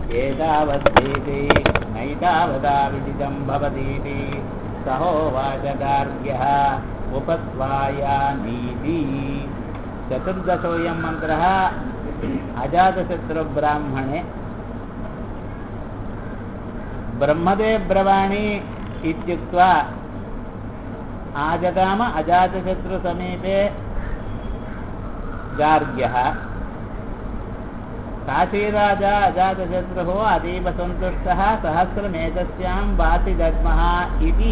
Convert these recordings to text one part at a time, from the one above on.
एतावद्देशे नैतावता विदितं भवतीति सहोवाच गार्ग्यः उपस्वायानीति। चतुर्दशोऽयं मन्त्रः अजातशत्रुब्राह्मणे ब्रह्मदे ब्रवाणि इत्युक्त्वा आजगाम अजातशत्रुसमीपे गार्ग्यः। काशीराजा अजातशत्रुः अतीव सन्तुष्टः सहस्रमेतस्यां वासि दद्मः इति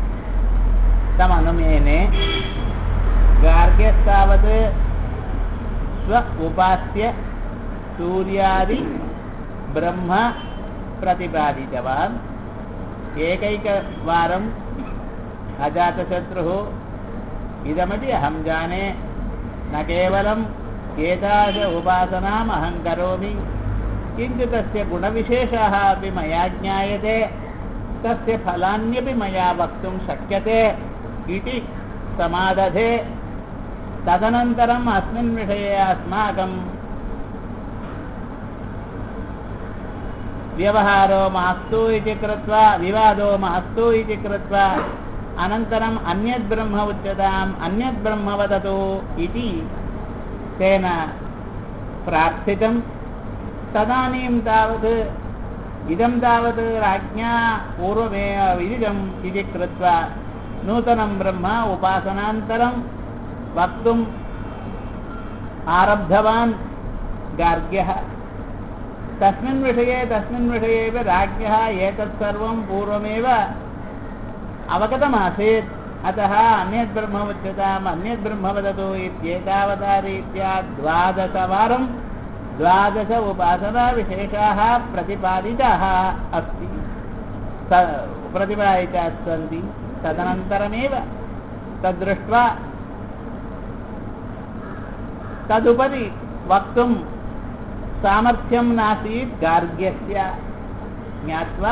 तमनुमेने गार्ग्यस्तावत् स्व उपास्य सूर्यादि ब्रह्म प्रतिपादितवान्। एकैकवारम् अजातशत्रुः इदमपि अहं जाने, न केवलम् एतादृश उपासनाम् अहं करोमि, किन्तु तस्य गुणविशेषाः अपि मया ज्ञायते, तस्य फलान्यपि मया वक्तुं शक्यते इति समादधे। तदनन्तरम् अस्मिन् विषये अस्माकं व्यवहारो मास्तु इति कृत्वा, विवादो मास्तु इति कृत्वा, अनन्तरम् अन्यद् ब्रह्म उच्यताम्, अन्यद् ब्रह्म वदतु इति तेन प्रार्थितं। तदानीं तावत् इदं तावत् राज्ञा पूर्वमेव विदितम् इति कृत्वा नूतनं ब्रह्म उपासनान्तरं वक्तुम् आरब्धवान् गार्ग्यः। तस्मिन् विषये एव राज्ञः एतत् सर्वं पूर्वमेव अवगतमासीत्। अतः अन्यद् ब्रह्म उच्यताम्, अन्यद् ब्रह्म वदतु इत्येतावता रीत्या 12 द्वादश उपासनाविशेषाः प्रतिपादिताः सन्ति। तदनन्तरमेव तद्दृष्ट्वा तदुपरि वक्तुं सामर्थ्यं नासीत् गार्ग्यस्य। ज्ञात्वा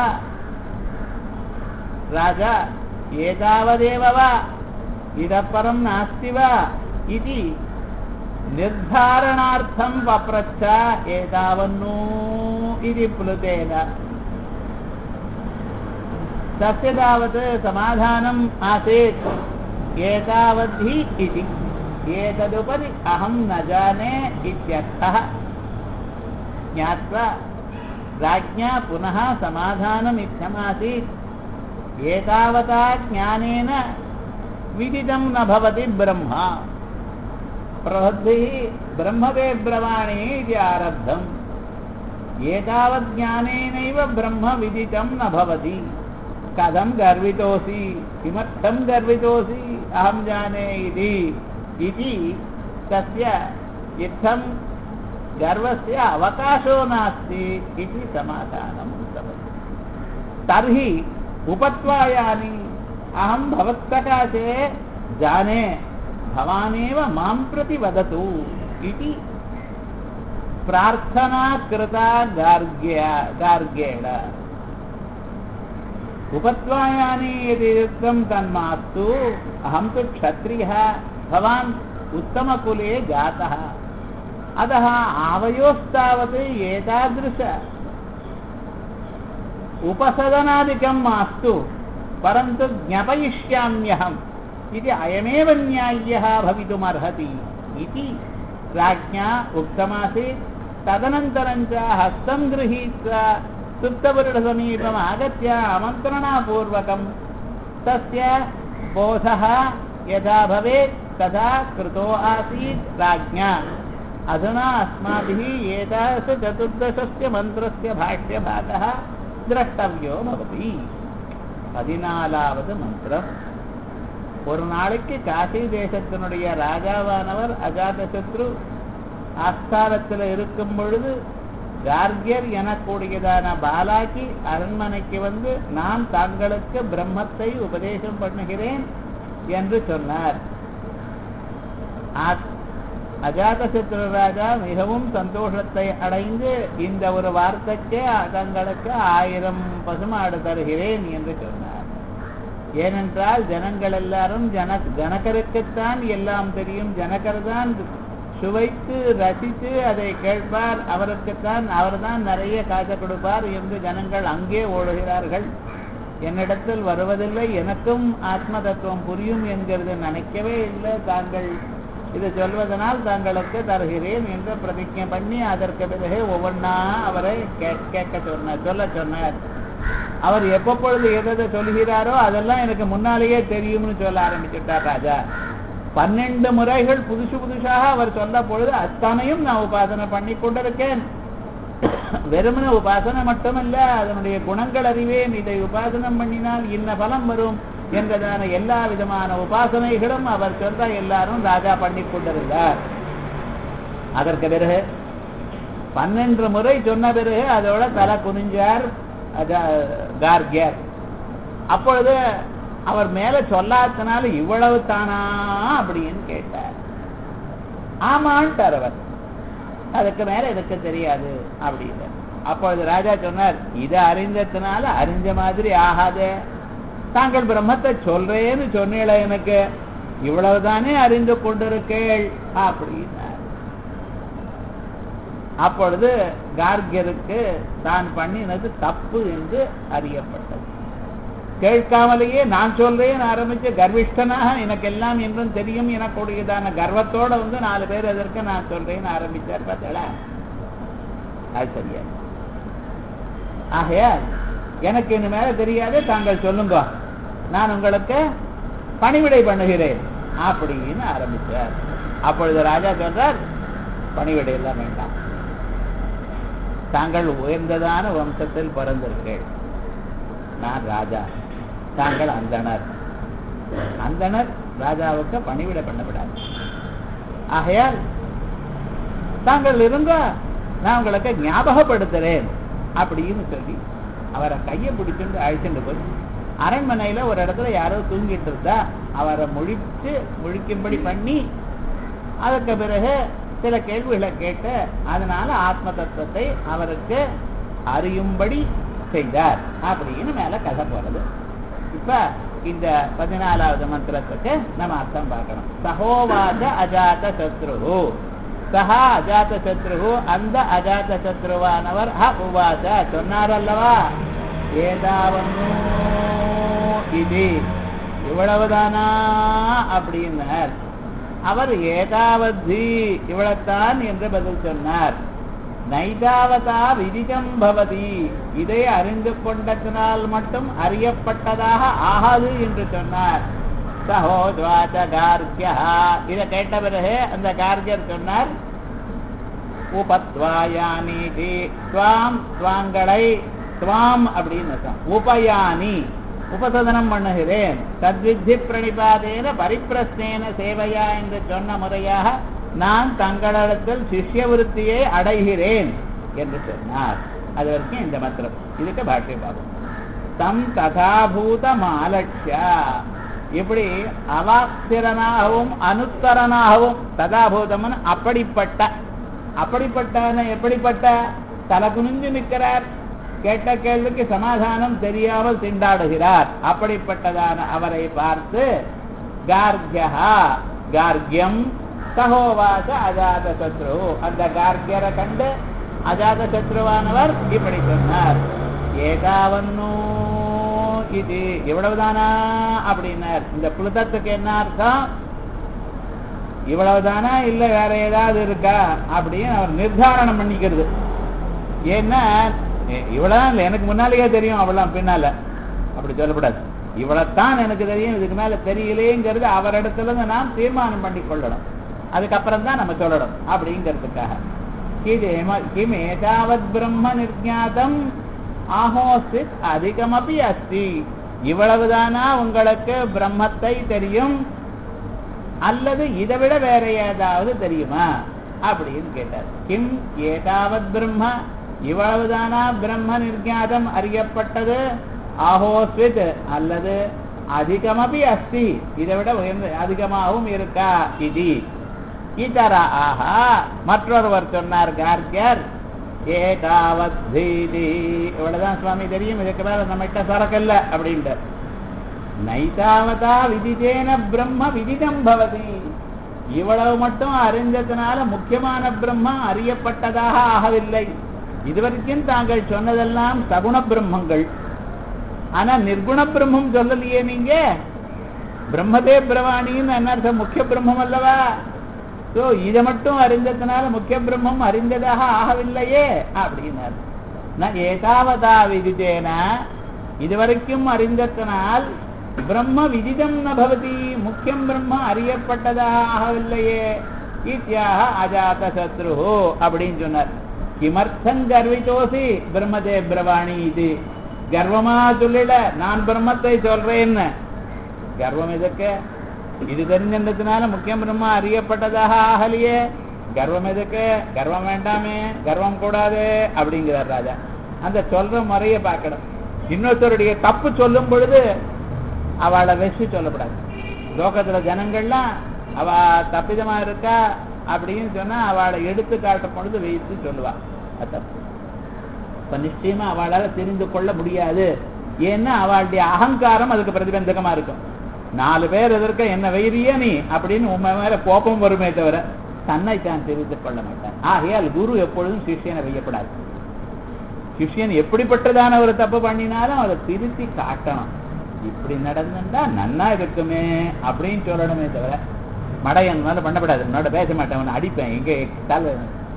राजा एतावदेव वा इतः परं नास्ति वा इति निर्धारणार्थं पप्रच्छ। एतावन्नु इति प्लुतेन तस्य तावत् समाधानम् आसीत् एतावद्धि इति। एतदुपरि अहं न जाने इत्यर्थः। ज्ञात्वा राज्ञा पुनः समाधानमित्थमासीत्। एतावता ज्ञानेन विदितं न भवति ब्रह्म। प्रवृद्धिः ब्रह्मदे ब्रवाणि इति आरब्धम्। एतावत् ज्ञानेनैव ब्रह्म विदितं न भवति। कथं गर्वितोऽसि, किमर्थं गर्वितोऽसि, अहं जाने इति तस्य इत्थं गर्वस्य अवकाशो नास्ति इति समाधानं भवति। तर्हि उपत्वायानि अहं भवत्सकाशे जाने, भवानेव मां प्रति वदतु इति प्रार्थना कृता गार्ग्येण। उपत्वायानि यदि उक्तं तन्मास्तु, अहं तु क्षत्रियः, भवान् उत्तमकुले जातः, अतः आवयोस्तावत् एतादृश उपसदनादिकं मास्तु, परन्तु ज्ञापयिष्याम्यहम् इति अयमेव न्याय्यः भवितुमर्हति इति राज्ञा उक्तमासीत्। तदनन्तरं च हस्तं गृहीत्वा सुप्तपुरुषसमीपम् आगत्य आमन्त्रणापूर्वकं तस्य बोधः यथा भवेत् तथा कृतो आसीत् राज्ञा। अधुना अस्माभिः एतादृश चतुर्दशस्य मन्त्रस्य भाष्यभागः द्रष्टव्यो भवति। 14வது மந்திரம். ஒரு நாளைக்கு காசி தேசத்தினுடைய ராஜாவானவர் அஜாதசத்ரு ஆஸ்தானத்தில் இருக்கும் பொழுது கார்கியர் எனக்கூடியதான பாலாக்கி அரண்மனைக்கு வந்து நான் தாங்களுக்கு பிரம்மத்தை உபதேசம் பண்ணுகிறேன் என்று சொன்னார். அஜாதசத்ரு ராஜா மிகவும் சந்தோஷத்தை அடைந்து இந்த ஒரு வார்த்தைக்கே தங்களுக்கு 1000 பசுமாடு தருகிறேன் என்று சொன்னார். ஏனென்றால் ஜனங்கள் எல்லாரும் ஜனகருக்குத்தான் எல்லாம் தெரியும், ஜனகர் தான் சுவைத்து ரசித்து அதை கேட்பார், அவர்தான் நிறைய காசை கொடுப்பார் என்று ஜனங்கள் அங்கே ஓடுகிறார்கள். என்னிடத்தில் வருவதில்லை, எனக்கும் ஆத்ம தத்துவம் புரியும் என்கிறது நினைக்கவே இல்லை. தாங்கள் இது சொல்வதனால் தாங்களுக்கு தருகிறேன் என்று பிரதிஜை பண்ணி அதற்கு பிறகு ஒவ்வொன்றா அவரை சொல்ல சொன்னார். அவர் எப்பொழுது எதை சொல்கிறாரோ அதெல்லாம் எனக்கு முன்னாலேயே தெரியும்னு சொல்ல ஆரம்பிச்சுட்டார் ராஜா. 12 முறைகள் புதுசாக அவர் சொல்ல பொழுது அத்தனையும் நான் உபாசனை பண்ணி கொண்டிருக்கேன். வெறுமன உபாசனை மட்டுமல்ல, அதனுடைய குணங்கள் அறிவேன். இதை உபாசனம் பண்ணினால் இன்ன பலம் வரும் என்றதான எல்லா விதமான உபாசனைகளும் அவர் சொல்ற எல்லாரும் ராஜா பண்ணி கொண்டிருந்தார். அதற்கு பிறகு 12 முறை சொன்ன பிறகு அதோட தலை குனிஞ்சார் கார்கியர். அப்பொழுது அவர் மேல சொல்லாதனால இவ்வளவு தானா அப்படின்னு கேட்டார். ஆமான்ட்டார் அவர். அதுக்கு மேல எனக்கு தெரியாது அப்படின்னு. அப்பொழுது ராஜா சொன்னார், இதை அறிந்ததுனால அறிஞ்ச மாதிரி ஆகாதே. தாங்கள் பிரம்மத்தை சொல்றேன்னு சொன்னீங்கள, எனக்கு இவ்வளவுதானே அறிந்து கொண்டிருக்கேள் அப்படின்னார். அப்பொழுது கார்கியருக்கு தான் பண்ணினது தப்பு என்று அறியப்பட்டது. கேட்காமலேயே நான் சொல்றேன் ஆரம்பிச்ச கர்விஷ்டனாக எனக்கு எல்லாம் என்றும் தெரியும் எனக்குடையதான கர்வத்தோட 4 பேர் எதற்கு நான் சொல்றேன்னு ஆரம்பிச்சார். பார்த்தா அது சரியா? ஆகையா எனக்கு இனிமேல தெரியாது, தாங்கள் சொல்லுங்க, நான் உங்களுக்கு பணிவிடை பண்ணுகிறேன் அப்படின்னு ஆரம்பிச்சார். அப்பொழுது ராஜா சொல்றார், பணிவிடை எல்லாம் வேண்டாம், தாங்கள் உயர்ந்ததான வம்சத்தில் பிறந்தீர்கள், நான் ராஜா, தாங்கள் அந்தணர். அந்தணர் ராஜாவுக்கு பணிவிடை பண்ணப்படாது. ஆகையால் தாங்கள் இருங்க, நான் உங்களுக்கு ஞாபகப்படுத்துறேன் அப்படின்னு சொல்லி அவரை கையை பிடிச்சுட்டு அழைச்சிட்டு போய் அரண்மனையில ஒரு இடத்துல யாரோ தூங்கிட்டு இருந்தா அவரை முழிக்கும்படி பண்ணி அதற்கு பிறகு சில கேள்விகளை கேட்டு அதனால ஆத்ம தத்துவத்தை அவருக்கு அறியும்படி செய்தார் அப்படின்னு மேல கதை போறது. இப்ப இந்த 14வது மந்திரத்துக்கு நம்ம அர்த்தம் பார்க்கணும். சகோவாச அஜாத சத்ரு, சஹா அஜாத சத்ரு, அந்த அஜாத சத்ருவானவர் உவாச சொன்னார் அல்லவா, ஏதாவன்னு இது இவ்வளவுதானா அப்படின்னார். அவர் ஏதாவதி இவ்வளத்தான் என்று பதில் சொன்னார். நைதாவதா விதிதம் பவதி, இதை அறிந்து கொண்டதனால் மட்டும் அறியப்பட்டதாக ஆகாது என்று சொன்னார். சஹோத்வாச கார்கியா, இதை கேட்ட பிறகு அந்த கார்கியர் சொன்னார், உபத்வாயானி துவாம், துவாங்களை துவாம் அப்படின்னு உபயானி உபசதனம் பண்ணுகிறேன், தத்வித்தி பிரணிபாதேன பரிப்பிரஸ்னேன சேவையா என்று சொன்ன முறையாக நான் தங்களிடத்தில் சிஷ்யவிருத்தியை அடைகிறேன் என்று சொன்னார். அது வரைக்கும் இந்த மந்திரம். இதுக்கு பாஷ்யம் பார்ப்போம். தம் ததாபூத மாலட்சிய, இப்படி அவாக்திரனாகவும் அனுத்தரனாகவும், ததாபூதம்னு அப்படிப்பட்ட, அப்படிப்பட்ட எப்படிப்பட்ட, தலை குனிஞ்சு நிற்கிறார், கேட்ட கேள்விக்கு சமாதானம் தெரியாமல் திண்டாடுகிறார். அப்படிப்பட்டதான அவரை பார்த்து கார்கியா, கார்கியம் சகோவாச அஜாத சத்ரு, அந்த கார்கியரை கண்டு அஜாத சத்ருவானவர் இப்படி சொன்னார். ஏகாவன்னு இது இவ்வளவுதானா அப்படின்னார். இந்த புலுதத்துக்கு என்ன அர்த்தம்? இவ்வளவுதானா இல்ல வேற ஏதாவது இருக்கா அப்படின்னு அவர் நிர்தாரணம் பண்ணிக்கிறது. ஏன்னா இவ்வளவுதான் இல்லை, எனக்கு முன்னாலேயே தெரியும், அவ்வளவு பின்னால அப்படி சொல்லக்கூடாது. இவ்வளவுதான் எனக்கு தெரியும், இதுக்கு மேல தெரியலேங்கிறது அவரிடத்துல இருந்து நாம் தீர்மானம் பண்ணி கொள்ளணும். அதுக்கப்புறம் தான் நம்ம சொல்லணும் அப்படிங்கிறதுக்காக. கிம் ஏதாவத் பிரம்ம நிர்ஞாதம் ஆஹோஸ்தித் அதிகமபி அஸ்தி, இவ்வளவுதானா உங்களுக்கு பிரம்மத்தை தெரியும் அல்லது இதை விட வேற ஏதாவது தெரியுமா அப்படின்னு கேட்டார். கிம் ஏதாவத் பிரம்ம, இவ்வளவுதானா பிரம்ம நிர்ஞாதம் அறியப்பட்டது, ஆஹோஸ்வித் அல்லது அதிகமபி அஸ்தி, இதை விட அதிகமாகவும் இருக்கா, இது இதர ஆஹா. மற்றொருவர் சொன்னார் கார்கியர், ஏதாவத் தீதி, இவ்வளவுதான் சுவாமி தெரியும், இதுக்கு மேல நம்மகிட்ட சரக்கல்ல அப்படின்ட்டு. நைதாவதா விதிதேன பிரம்ம விதிதம் பவதி, இவ்வளவு மட்டும் அறிந்ததுனால முக்கியமான பிரம்மா அறியப்பட்டதாக ஆகவில்லை. இதுவரைக்கும் தாங்கள் சொன்னதெல்லாம் சகுண பிரம்மங்கள். ஆனா நிர்குண பிரம்மம் சொல்லலையே நீங்க. பிரம்மதே பிரவாணின்னு என்ன முக்கிய பிரம்மம் அல்லவா? சோ இதை மட்டும் அறிந்ததுனால முக்கிய பிரம்மம் அறிந்ததாக ஆகவில்லையே அப்படின்னார். ஏதாவதா விதித்தேன, இதுவரைக்கும் அறிந்ததனால் பிரம்ம விதிதம் ந பவதி, முக்கியம் பிரம்ம அறியப்பட்டதாக ஆகவில்லையே. இத்யாக அஜாத சத்ரு அப்படின்னு சொன்னார். கிமர்த்தம் கர்விதோசி பிரம்மதே பிரவாணி, இது கர்வமா சொல்லிட நான் பிரம்மத்தை சொல்றேன்னு. கர்வம் எதுக்கு? இது தெரிஞ்சதுனால முக்கியம் பிரம்மா அறியப்பட்டதாக ஆகலையே, கர்வம் எதுக்கு? கர்வம் வேண்டாமே, கர்வம் கூடாது அப்படிங்கிறார் ராஜா. அந்த சொல்ற முறையை பார்க்கணும். இன்னொருத்தருடைய தப்பு சொல்லும் பொழுது அவளை வச்சு சொல்லப்படாது. லோகத்துல ஜனங்கள்லாம் அவ தப்பிதமா இருக்கா அப்படின்னு சொன்னா அவளை எடுத்து காட்டும் பொழுது வைத்து சொல்லுவா. அது தப்பு. இப்ப நிச்சயமா அவளால தெரிந்து கொள்ள முடியாது. ஏன்னா அவளுடைய அகங்காரம் அதுக்கு பிரதிபந்தகமா இருக்கும். 4 பேர் எதற்க என்ன வைரிய நீ அப்படின்னு உண்மை மேல கோபம் வருமே தவிர தன்னை தான் தெரிந்து கொள்ள மாட்டான். ஆகையால் குரு எப்பொழுதும் சிஷ்யனை வையப்படாது. சிஷ்யன் எப்படிப்பட்டதான ஒரு தப்பு பண்ணினாலும் அதை திருத்தி காட்டணும். இப்படி நடந்துட்டா நன்னா இருக்குமே அப்படின்னு சொல்லணுமே தவிர மடையன் மேல பண்ணப்படாது. உன்னோட பேச மாட்டேன், அடிப்பேன், இங்கே தலை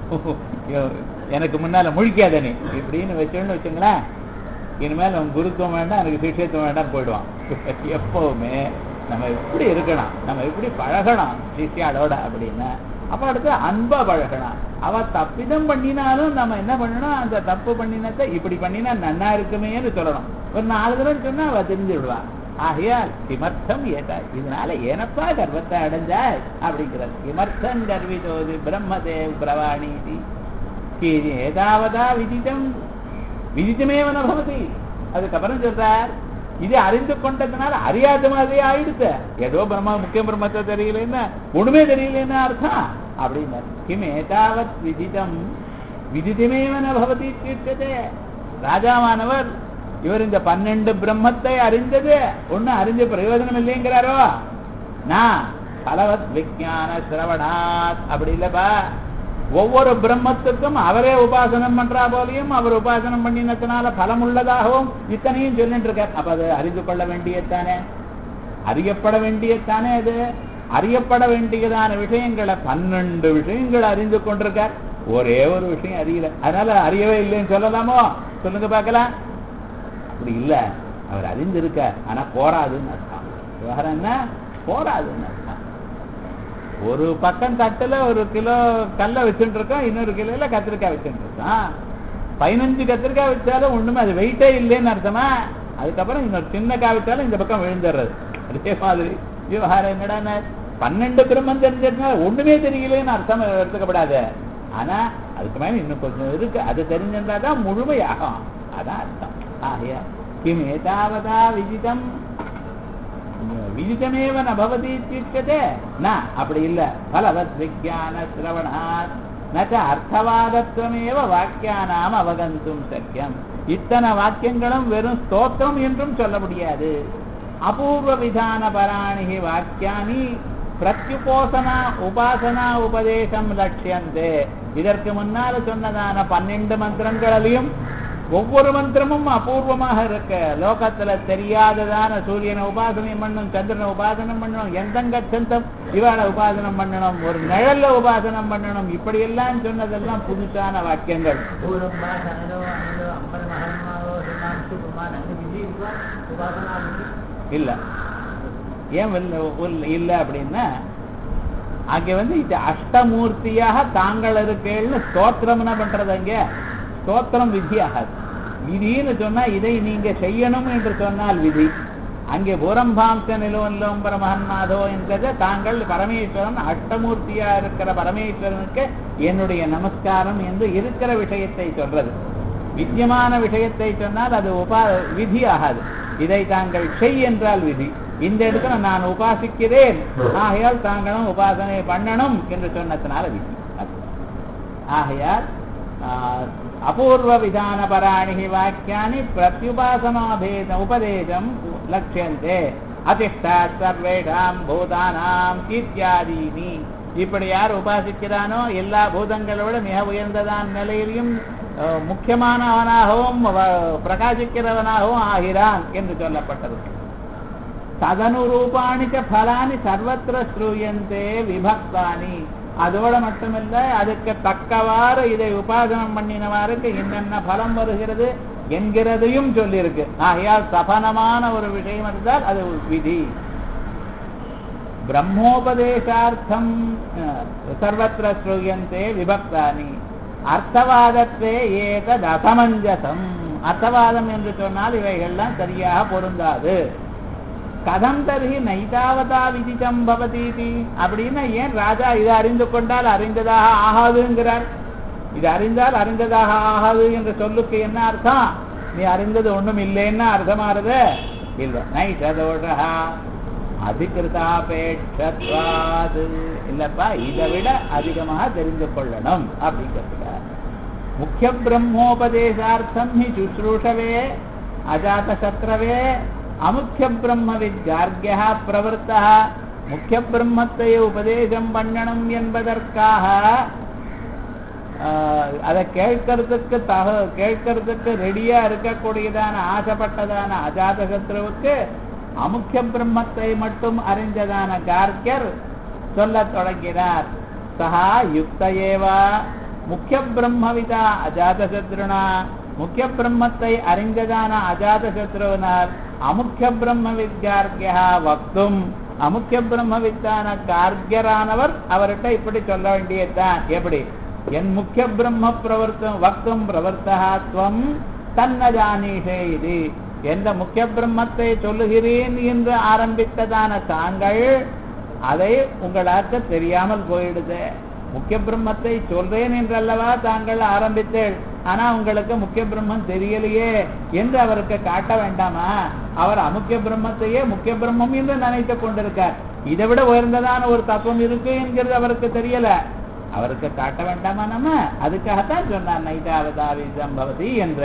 எனக்கு முன்னால முழிக்காத நீ இப்படின்னு வச்சோன்னு வச்சுங்களேன், இனிமேல் அவன் குருத்துவம் வேண்டாம், எனக்கு சிஷ்யத்துவம் வேண்டாம் போயிடுவான். எப்பவுமே நம்ம எப்படி இருக்கணும், நம்ம எப்படி பழகணும் சிஷ்யாளோட அப்படின்னா, அப்ப அடுத்து அன்பா பழகணும். அவ தப்பிதம் பண்ணினாலும் நம்ம என்ன பண்ணணும், அந்த தப்பு பண்ணினத்தை இப்படி பண்ணினா நன்னா இருக்குமேன்னு சொல்லணும். ஒரு 4 தடவை சொன்னா அவ தெரிஞ்சுடுவா. ஆகையால் கிமர்த்தம் ஏதா, இதனால ஏனப்பா கர்வத்தை அடைஞ்சாய் அப்படிங்கிறது. கிமர்த்தம் கர்விதோது பிரம்மதேவ் பிரவாணி ஏதாவதா விதிதம் விதிதமேவன பவதி. அதுக்கப்புறம் சொல்றார், இது அறிந்து கொண்டதுனால அறியாத மாதிரி ஆயிடுச்சு. ஏதோ பிரம்ம முக்கிய பிரம்மத்தை தெரியலன்னா ஒண்ணுமே தெரியலன்னு அர்த்தம் அப்படின்னா. கிம் ஏதாவத் விதிதம் விதிதமேவன பவதி தீர்த்ததே. ராஜாவானவர் இவர் இந்த 12 பிரம்மத்தை அறிந்தது ஒண்ணு அறிஞ்ச பிரயோஜனம் இல்லைங்கிறாரோ. நான் பலவத் விஞ்ஞான சிரவணாத் அப்படி இல்லப்பா. ஒவ்வொரு பிரம்மத்துக்கும் அவரே உபாசனம் பண்றா போலையும் அவர் உபாசனம் பண்ணினதுனால பலம் உள்ளதாகவும் இத்தனையும் சொல்லிட்டு இருக்கார். அப்ப அது அறிந்து கொள்ள வேண்டியதானே, அறியப்பட வேண்டியதானே. அது அறியப்பட வேண்டியதான விஷயங்களை 12 விஷயங்களை அறிந்து கொண்டிருக்கார். ஒரே ஒரு விஷயம் அறியல, அதனால அறியவே இல்லைன்னு சொல்லலாமோ? சொல்லுங்க பார்க்கலாம். அப்படி இல்ல, அவர் அறிந்திருக்கார், ஆனா போராதுன்னு அர்த்தம். விவகாரம் என்ன? போராதுன்னு அர்த்தம். ஒரு பக்கம் தட்டுல 1 கிலோ கல்ல வச்சுட்டு இருக்கோம், இன்னொரு கிலோல கத்திரிக்காய் வச்சுட்டு இருக்கோம். 15 கத்திரிக்காய் வச்சாலும் ஒண்ணுமே அது வெயிட்டே இல்லைன்னு அர்த்தமா? அதுக்கப்புறம் இன்னொரு சின்ன காய் வச்சாலும் இந்த பக்கம் விழுந்துடுறது. அதே மாதிரி விவகாரம் என்னடா, 12 பிரம்மம் தெரிஞ்சதுனால ஒண்ணுமே தெரியலன்னு அர்த்தம் எடுத்துக்கப்படாது. ஆனா அதுக்கு மேல இன்னும் கொஞ்சம் இருக்கு, அது தெரிஞ்சிருந்தாதான் முழுமையாகும், அதான் அர்த்தம். ஆகையா கிம் ஏதாவதா விதிதம் விதிதமேவ ந பவதி இத்யுச்யதே. ந அப்படி இல்ல. பலவத் விஞ்ஞான சிரவணாத் நச்ச அர்த்தவாதத்துவமேவ வாக்கியானாம் அவகந்தும் சக்கியம். இத்தனை வாக்கியங்களும் வெறும் ஸ்தோத்திரம் என்றும் சொல்ல முடியாது. அபூர்வ விதான பராணி வாக்கியானி பிரத்யுபோசனா உபாசனா உபதேசம் லட்சியந்தே. இதற்கு முன்னால் சொன்னதான 12 மந்திரங்களிலும் ஒவ்வொரு மந்திரமும் அபூர்வமாக இருக்க. லோகத்துல தெரியாததான சூரியனை உபாசனம் பண்ணணும், சந்திரனை உபாசனம் பண்ணணும், எந்தங்கச்சந்தம் இவாளை உபாசனம் பண்ணணும், ஒரு நிழல்ல உபாசனம் பண்ணணும், இப்படி எல்லாம் சொன்னதெல்லாம் புதுசான வாக்கியங்கள். இல்ல ஏன் இல்ல அப்படின்னா, அங்க இது அஷ்டமூர்த்தியாக தாங்கள் இருக்கேன்னு ஸ்தோத்திரம்னா பண்றது. அங்க ஸ்தோத்திரம் விதியாகாது. விதின்னு சொன்னா இதை நீங்க செய்யணும் என்று சொன்னால் விதி. அங்கே பூரம்பாம்ச நிலோன்லோம் பரமஹன்மாதோ என்கிறத தாங்கள் பரமேஸ்வரன் அஷ்டமூர்த்தியா இருக்கிற பரமேஸ்வரனுக்கு என்னுடைய நமஸ்காரம் என்று இருக்கிற விஷயத்தை சொல்றது. வித்தியமான விஷயத்தை சொன்னால் அது விதி ஆகாது. இதை தாங்கள் செய் என்றால் விதி. இந்த இடத்துல நான் உபாசிக்கிறேன், ஆகையால் தாங்களும் உபாசனை பண்ணணும் என்று சொன்னதுனால விதி. ஆகையால் அபூர்வ விதான பராணி வாக்கியானி பிரத்யுபாசனாபேத உபதேசம் லட்சியந்தே. அதிஷ்டாத் சர்வேஷாம் பூதானாம் இத்யாதீனி. இப்படி யார் உபாசிக்கிறானோ எல்லா பூதங்களோட மிக உயர்ந்ததான் நிலையிலும் முக்கியமானவனாகவும் பிரகாசிக்கிறவனாகவும் ஆகிறான் என்று சொல்லப்பட்டது. ததனுரூபாணிச்ச பலானி சர்வத்திர ஸ்ரூயந்தே விபக்தானி. அதோட மட்டுமில்ல, அதுக்கு தக்கவாறு இதை உபாசனம் பண்ணினவாருக்கு என்னென்ன பலம் வருகிறது என்கிறதையும் சொல்லியிருக்கு. ஆகையால் சபனமான ஒரு விஷயம் இருந்தால் அது விதி. பிரம்மோபதேசார்த்தம் சர்வத்திர ஸ்ரூயந்தே விபக்தானி. அர்த்தவாதத்தே ஏதத் அசமஞ்சசம். அர்த்தவாதம் என்று சொன்னால் இவைகள்லாம் சரியாக பொருந்தாது. கதம் தர்ஹி நைதாவதா விதிதம் பவதீதி. அப்படின்னா ஏன் ராஜா இதை அறிந்து கொண்டால் அறிந்ததாக ஆகாதுங்கிறார்? இது அறிந்தால் அறிந்ததாக ஆகாது என்ற சொல்லுக்கு என்ன அர்த்தம்? நீ அறிந்தது ஒண்ணும் இல்லைன்னா அர்த்தமாறுது இல்லை. நைததோஷா அதிகிருதாபேட்சத்வாது. இல்லப்பா, இதை விட அதிகமாக தெரிந்து கொள்ளணும் அப்படிங்கிறதுக்காக. முக்கிய பிரம்மோபதேசார்த்தம் ஹி சுஸ்ரூஷவே அஜாத சத்ரவே அமுக்கிய பிரம்ம வித்யார்க்யா பிரவர்த்தா. முக்கிய பிரம்மத்தை உபதேசம் பண்ணணும் என்பதற்காக அதை கேட்கறதுக்கு ரெடியா இருக்கக்கூடியதான ஆசைப்பட்டதான அஜாத சத்ருவுக்கு அமுக்கிய பிரம்மத்தை மட்டும் அறிந்ததான கார்கியர் சொல்ல தொடங்கினார். சஹா யுக்த ஏவா முக்கிய பிரம்மவிதா அஜாத சத்ருனா. முக்கிய பிரம்மத்தை அறிந்ததான அஜாத சத்ருவனால் அமுக்கிய பிரம்ம வித்யார்க்யா வக்தும். அமுக்கிய பிரம்ம வித்தான கார்கியரானவர் அவர்கிட்ட இப்படி சொல்ல வேண்டியதுதான். எப்படி? என் முக்கிய பிரம்ம பிரவர்த்தம் வக்தும் பிரவர்த்தகாத்வம் தன்ன ஜானீஷே. இது எந்த முக்கிய பிரம்மத்தை சொல்லுகிறேன் என்று ஆரம்பித்ததான தாங்கள் அதை உங்களுக்கு தெரியாமல் போயிடுது. முக்கிய பிரம்மத்தை சொல்றேன் என்றல்லவா தாங்கள் ஆரம்பித்தேள், ஆனா உங்களுக்கு முக்கிய பிரம்மம் தெரியலையே என்று அவருக்கு காட்ட வேண்டாமா? அவர் அமுக்கிய பிரம்மத்தையே முக்கிய பிரம்மம் என்று நினைத்துக் கொண்டிருக்கார். இதை விட உயர்ந்ததான ஒரு தத்துவம் இருக்கு என்கிறது அவருக்கு தெரியல. அவருக்கு காட்ட வேண்டாமா? நம்ம அதுக்காகத்தான் சொன்னார் நைதாவதாவி சம்பவதி என்ற.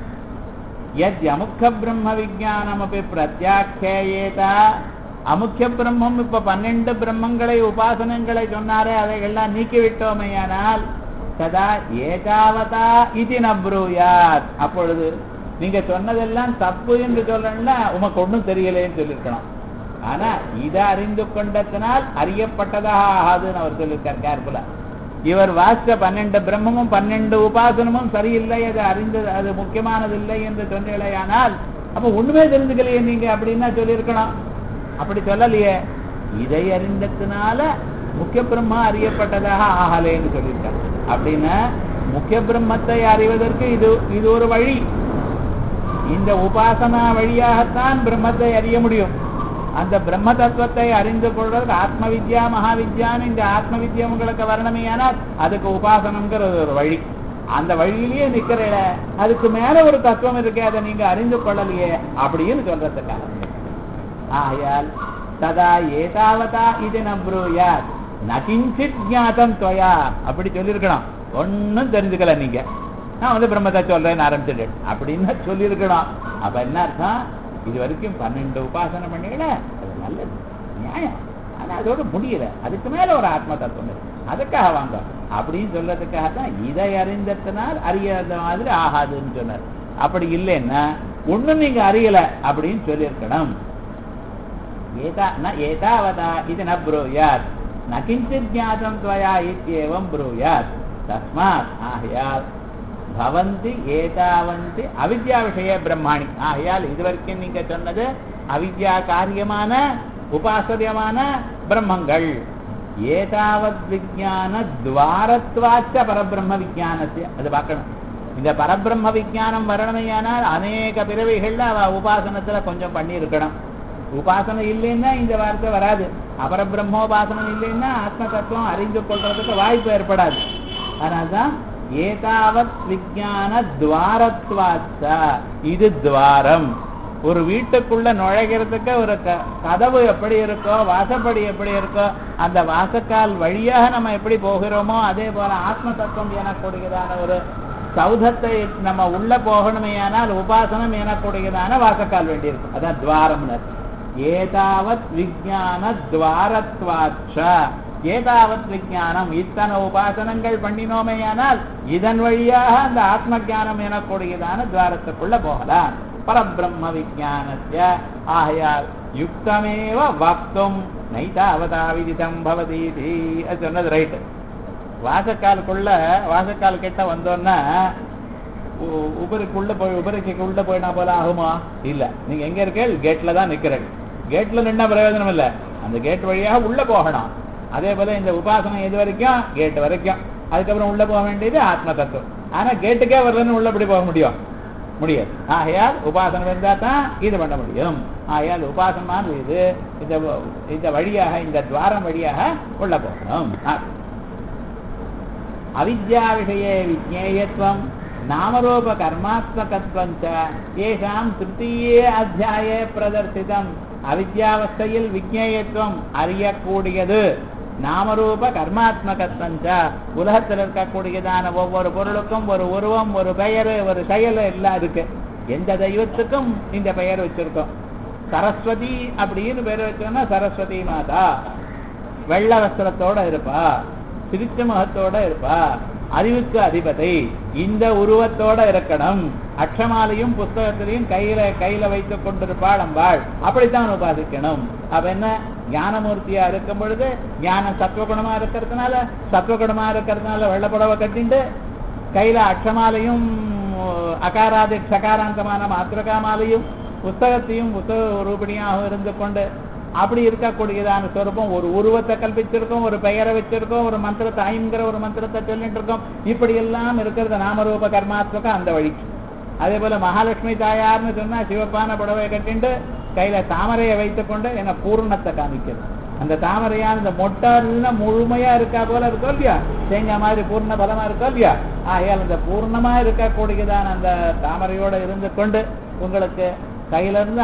யத் அமுக்கிய பிரம்ம விஜானம் அப்படி பிரத்யாக்கியேதா. அமுக்கிய பிரம்மம் இப்ப 12 பிரம்மங்களை உபாசனங்களை சொன்னாரே அதைகள்லாம் நீக்கிவிட்டோமையானால் சதா ஏதாவதா இது நப்ரூயாத். அப்பொழுது நீங்க சொன்னதெல்லாம் தப்பு என்று சொல்லணும்னா உமக்கு ஒன்றும் தெரியலேன்னு சொல்லியிருக்கணும். ஆனா இதை அறிந்து கொண்டதனால் அறியப்பட்டதாக ஆகாதுன்னு அவர் சொல்லியிருக்கார் கேர்ஃபுல்லா. இவர் வாசித்த 12 பிரம்மமும் 12 உபாசனமும் சரியில்லை, அது அறிந்தது அது முக்கியமானது இல்லை என்று சொன்னீங்களேயானால் அப்ப ஒண்ணுமே தெரிஞ்சுக்கலையே நீங்க அப்படின்னா சொல்லியிருக்கணும். அப்படி சொல்லலையே. இதை அறிந்ததுனால முக்கிய பிரம்மா அறியப்பட்டதாக ஆகலேன்னு சொல்லியிருக்காங்க. அப்படின்னா முக்கிய பிரம்மத்தை அறிவதற்கு இது ஒரு வழி. இந்த உபாசனா வழியாகத்தான் பிரம்மத்தை அறிய முடியும். அந்த பிரம்ம தத்துவத்தை அறிந்து கொள்வதற்கு ஆத்ம வித்யா மகாவித்யான்னு இந்த ஆத்ம வித்யா உங்களுக்கு வரணுமையானால் அதுக்கு உபாசனம்ங்கிறது ஒரு வழி. அந்த வழியிலேயே நிக்கிறீல, அதுக்கு மேல ஒரு தத்துவம் இருக்கு, அதை நீங்க அறிந்து கொள்ளலையே அப்படின்னு சொல்றதுக்காக. ஆகையால் ததா ஏதாவதா இது நப்ரூயாத் நகிஞ்சித் ஞாதம் தொயா. அப்படி சொல்லியிருக்கணும். ஒன்னும் தெரிஞ்சுக்கல நீங்க, நான் பிரம்மத்தை சொல்றேன்னு ஆரம்பிச்சிட்டேன் அப்படின்னு சொல்லியிருக்கணும். அப்ப என்ன அர்த்தம்? இது வரைக்கும் 12 உபாசனை பண்ணீங்கள, அது நல்லது நியாயம். ஆனா அதோட முடியல, அதுக்கு மேல ஒரு ஆத்ம தத்துவம் இருக்கு, அதுக்காக வாங்க அப்படின்னு சொல்றதுக்காகத்தான் இதை அறிந்ததனால் அறியாத மாதிரி ஆகாதுன்னு சொன்னார். அப்படி இல்லைன்னா ஒண்ணும் நீங்க அறியல அப்படின்னு சொல்லியிருக்கணும். ஏதாவதா இது ந ப்ரூயாத் நகிஞ்சித் ஞாதம் த்வயா இத்யேவம் ப்ரூயாத். தஸ்மாத் ஆகையால் பவந்தி ஏதாவந்தி அவித்யா விஷய பிரம்மாணி. ஆகையால் இதுவரைக்கும் நீங்க சொன்னது அவித்யா காரியமான உபாசரியமான பிரம்மங்கள். ஏதாவத் விஜான துவாரத்வாச்ச பரபிரம்ம விஜானத்தை அது பார்க்கணும். இந்த பரபிரம்ம விஜானம் வரணுமையானால் அநேக பிறவைகள்ல அவ உபாசனத்துல கொஞ்சம் பண்ணி இருக்கணும். உபாசனை இல்லைன்னா இந்த வார்த்தை வராது. அபரபிரம்மோபாசனம் இல்லைன்னா ஆத்ம தத்துவம் அறிந்து கொள்றதுக்கு வாய்ப்பு ஏற்படாது. அதனால்தான் ஏதாவத் விஜான துவாரத்வாச்ச. இது துவாரம். ஒரு வீட்டுக்குள்ள நுழைகிறதுக்கு ஒரு கதவு எப்படி இருக்கோ, வாசப்படி எப்படி இருக்கோ, அந்த வாசக்கால் வழியாக நம்ம எப்படி போகிறோமோ அதே போல ஆத்ம தத்துவம் எனக்கூடியதான ஒரு சௌதத்தை நம்ம உள்ள போகணுமையானால் உபாசனம் எனக்கூடியதான வாசக்கால் வேண்டியிருக்கும். அதான் துவாரம். ஏதாவத் விஜான துவாரத்வாச்ச ஏதாவத் விஞ்ஞானம் இத்தனை உபாசனங்கள் பண்ணினோமேயானால் இதன் வழியாக அந்த ஆத்ம ஞானம் எனக்கூடியதான துவாரத்துக்குள்ள போகலாம். பரபிரம்ம விஜானஸ்ய ஆகையால் யுக்தமேவ வக்தும் நைதாவதாவிதிதம் பவதீதி. அது சொன்னது ரைட்டு. வாசக்கால் கிட்ட வந்தோன்னா உபரிக்குள்ள போயினா போல ஆகுமா? இல்ல. நீங்க எங்க இருக்கீங்க? கேட்ல தான் நிக்கிறீங்க. கேட்ல நின்னா பிரயோஜனம் இல்ல, அந்த கேட் வழியாக உள்ள போகணும். அதே போல இந்த உபாசனம் எது வரைக்கும்? கேட் வரைக்கும். அதுக்கப்புறம் உள்ள போக வேண்டியது ஆத்ம தத்துவம். ஆனா கேட்டுக்கே வரலன்னு உள்ள எப்படி போக முடியும்? முடியாது. ஆகையால் உபாசனம் இருந்தா தான் இது பண்ண முடியும். ஆகையால் உபாசனமான இது இந்த வழியாக, இந்த துவாரம் வழியாக உள்ள போகணும். அவித்யா விஷயே விஜ்ஞேயத்வம் நாமரூப கர்மாத்மகத்வம் ஏஷாம் திருத்தீயே அத்தியாயே பிரதர்சிதம். அவித்யாவஸ்தையில் விஜ்ஞேயத்துவம் அறியக்கூடியது, நாமரூப கர்மாத்மகத்வம் உலகத்தில் இருக்கக்கூடியதான ஒவ்வொரு பொருளுக்கும் ஒரு உருவம், ஒரு பெயர், ஒரு செயல் எல்லாம் இருக்கு. எந்த தெய்வத்துக்கும் இந்த பெயர் வச்சிருக்கோம். சரஸ்வதி அப்படின்னு பேர் வச்சோம்னா சரஸ்வதி மாதா வெள்ள வஸ்திரத்தோட இருப்பா, சிரிச்ச முகத்தோட இருப்பா, அறிவுக்கு அதிபதி, இந்த உருவத்தோட இருக்கணும். அக்ஷமாலையும் புஸ்தகத்திலையும் கையில வைத்துக் கொண்டிருப்பாள் அம்பாள். அப்படித்தான் உபாசிக்கணும். அப்ப என்ன, ஞானமூர்த்தியா இருக்கும் பொழுது ஞானம் சத்வகுணமா இருக்கிறதுனால வெள்ளப்புடவை கட்டிண்டு கையில அக்ஷமாலையும் அகாராதி சகாராந்தமான மாத்திரகாமாலையும் புஸ்தகத்தையும் புத்தக ரூபிணியாக இருந்து கொண்டு அப்படி இருக்கக்கூடியதான சொரூபம், ஒரு உருவத்தை கல்பிச்சிருக்கோம், ஒரு பெயரை வச்சிருக்கோம், ஒரு மந்திரத்தை ஐங்கிற ஒரு மந்திரத்தை சொல்லிட்டு இருக்கோம். இப்படி எல்லாம் இருக்கிறது நாமரூப கர்மாத்மகம் அந்த வழிக்கு. அதே போல மகாலட்சுமி தாயார்னு சொன்னா சிவப்பான புடவை கட்டிண்டு கையில தாமரையை வைத்துக் கொண்டு என்ன பூர்ணத்தை காமிக்கிறது. அந்த தாமரையான இந்த மொட்டாருன்னா முழுமையா இருக்கா போல இருக்கோ இல்லையா, தேங்காய் மாதிரி பூர்ண பலமா இருக்கோ இல்லையா. ஆகையால் இந்த பூர்ணமா இருக்கக்கூடியதான அந்த தாமரையோட இருந்து கொண்டு உங்களுக்கு கையில இருந்து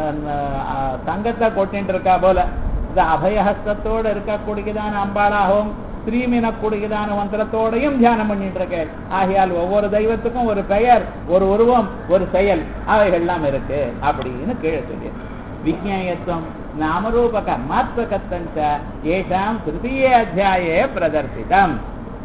தங்கத்தை கொட்டிட்டு இருக்கா போல இந்த அபயஹஸ்தத்தோடு இருக்கக்கூடியதான அம்பாளாகவும் ஸ்ரீமினக்கூடியதான மந்திரத்தோடையும் தியானம் பண்ணிட்டு இருக்கேன். ஆகையால் ஒவ்வொரு தெய்வத்துக்கும் ஒரு பெயர், ஒரு உருவம், ஒரு செயல் அவைகள்லாம் இருக்கு அப்படின்னு கீழே சொல்லி விஜ்ஞேயத்துவம் நாமரூப கர்மாத்மகத்வம் ஏஷாம் திருத்தீயே அத்தியாயே பிரதர்சிதம்.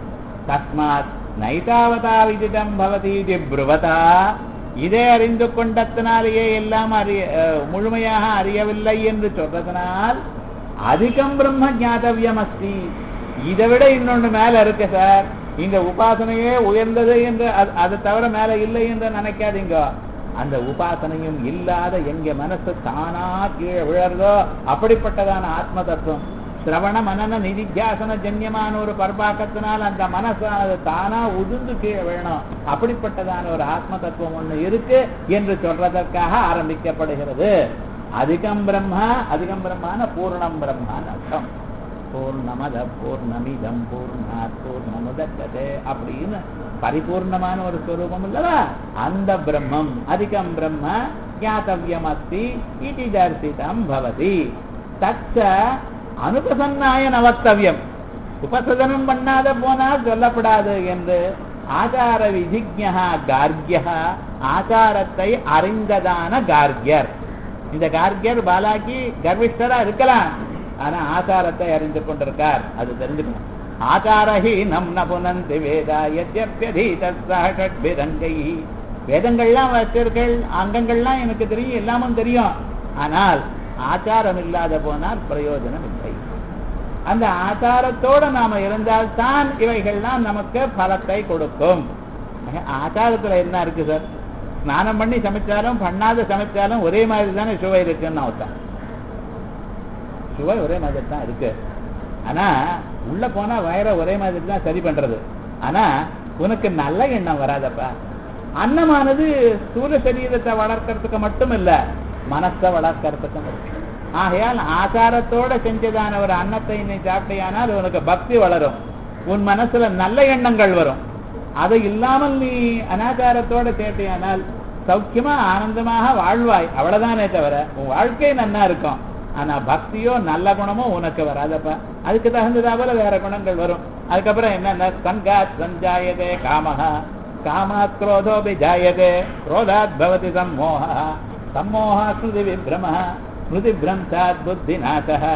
தஸ்மாத் நைதாவதா விதிதம் பவதி ப்ருவதா. இதை அறிந்து கொண்டத்தினாலேயே எல்லாம் முழுமையாக அறியவில்லை என்று சொல்றதனால் அதிகம் பிரம்ம ஞாதவியம் அஸ்தி. இதை விட இன்னொன்று மேல இருக்கு சார். இந்த உபாசனையே உயர்ந்தது என்று அது தவிர மேல இல்லை என்று நினைக்காதீங்க. அந்த உபாசனையும் இல்லாத எங்க மனசு தானா கீழே விழறதோ அப்படிப்பட்டதான ஆத்ம தத்துவம் சிரவண மனன நிதித்தியாசன ஜன்யமான ஒரு பர்பாக்கத்தினால் அந்த மனசு அது தானா உதிர்ந்து கீழே விழணும். அப்படிப்பட்டதான ஒரு ஆத்ம தத்துவம் ஒண்ணு இருக்கு என்று சொல்றதற்காக ஆரம்பிக்கப்படுகிறது. அதிகம் பிரம்மான பூர்ணம் பிரம்மான்னு அர்த்தம். பூர்ணமத பூர்ணமிதம் பூர்ணாத் பூர்ணமுதச்சதே அப்படின்னு பரிபூர்ணமான ஒரு ஸ்வரூபம் இல்லவா, அந்த பிரம்மம் அதிகம் பிரம்ம ஞாதவியம் அஸ்தி இதி தர்சிதம் பவதி. தச்ச அனுபசன்னாய நவக்தவியம். உபசதனம் பண்ணாத போனால் சொல்லப்படாது என்று ஆச்சார விதிஜ்ஞா கார்கியா, ஆச்சாரத்தை அறிந்ததான கார்கியர். இந்த கார்கியர் பாலாக்கி கர்விஷ்டரா இருக்கலாம், ஆனா ஆச்சாரத்தை அறிந்து கொண்டிருக்கார். அது தெரிஞ்சுக்கணும். ஆச்சாரஹி நம் நபுனந்தி வேதா யத்யப்யதீதஸ்ஸஹட்பிரங்கை. வேதங்கள்லாம் வச்சிருக்கள், அங்கங்கள்லாம் எனக்கு தெரியும், எல்லாமும் தெரியும். ஆனால் ஆச்சாரம் இல்லாத போனால் பிரயோஜனம் இல்லை. அந்த ஆச்சாரத்தோட நாம இருந்தால்தான் இவைகள்லாம் நமக்கு பலத்தை கொடுக்கும். ஆச்சாரத்துல என்ன இருக்கு சார்? ஸ்நானம் பண்ணி சமைச்சாலும் பண்ணாத சமைச்சாலும் ஒரே மாதிரி தானே சுவை இருக்குன்னு அர்த்தம். சுவை ஒரே மாதிரி தான் இருக்கு. ஆனா உள்ள போனா வயிற ஒரே மாதிரி தான் சரி பண்றது. ஆனா உனக்கு நல்ல எண்ணம் வராதப்பா. அன்னமானது ஸ்தூல சரீரத்தை வளர்க்கறதுக்கு மட்டும் இல்ல, மனசை வளர்க்கறதுக்கும் இருக்கு. ஆகையால் ஆச்சாரத்தோட செஞ்சதான ஒரு அன்னத்தை நீ சாப்பிட்டியானால் உனக்கு பக்தி வளரும், உன் மனசுல நல்ல எண்ணங்கள் வரும். அது இல்லாமல் நீ அனாச்சாரத்தோட சேர்த்தியானால் சௌக்கியமா ஆனந்தமாக வாழ்வாய், அவ்வளவுதானே தவிர உன் வாழ்க்கை நன்னா இருக்கும். ஆனா பக்தியோ நல்ல குணமோ உனக்கு வராதப்பா. அதுக்கு தகுந்ததா போல வேற குணங்கள் வரும். அதுக்கப்புறம் என்னன்னா சங்காத் சஞ்சாயதே காமஹா, காமாத் குரோதோபி ஜாயதே, குரோதாத் பவதி சம்மோஹா, சம்மோஹா ஸ்மிருதி விப்ரமஹ, ஸ்மிருதி பிரம்சாத் புத்தி நாசஹ,